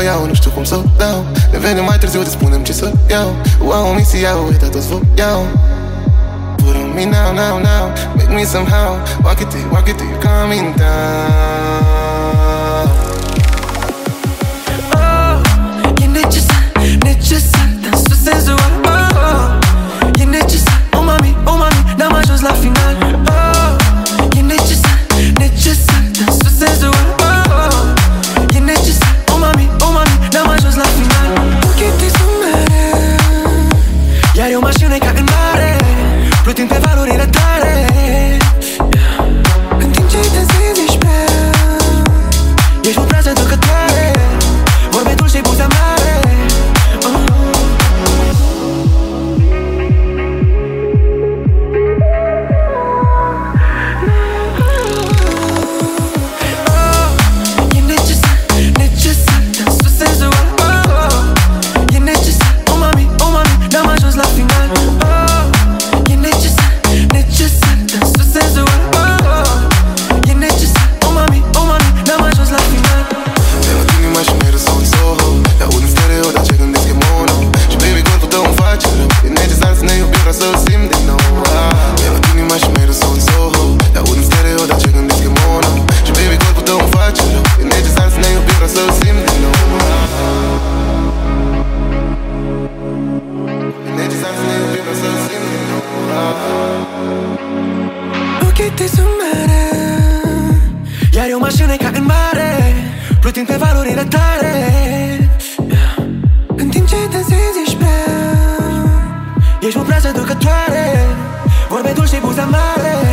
iau, nu știu cum să o dau. Ne venim mai târziu, te spunem ce să iau. Wow, mixi iau, uita toți vă iau. Put on me now, now, now. Make me somehow. Walk it till you're coming down. Oh, e necesar, necesar dansul senzual. Oh, e necesar, oh mami, n-am ajuns la final. Oh, e necesar, necesar dansul senzual. Oh, e necesar, oh mami, n-am ajuns la final. Ochii sunt mereu, iar eu mașină ca în mare, plutind pe valurile tale. În timp ce dansezi ești prea, ești o prază tăcătoare, vorbe dulce și buze amare. E necesar, necesar dansul senzual. E necesar, oh mami, n-am ajuns la final. E necesar, necesar dansul senzual. E necesar, oh mami, n-am ajuns la final. Te-am în inima și mereu sau în Soho. Te aud în stereo, dar ce gândesc e mono. Și baby, corpul tău îmi face rău. E necesar să ne iubim, vreau să-l simt din nou. Te-am în inima și mereu sau în Soho. Te aud în stereo, dar ce gândesc e mono. Și baby, corpul tău îmi face rău. E necesar să ne iubim, vreau să-l simt din nou. E necesar să ne iubim, vreau să-l simt din nou. Ochii tăi sunt mereu, iar eu mașină ca în mare, plutind pe valurile tale. În timp ce dansezi ești prea, ești o prază ducătoare, vorbe dulce și buze amare.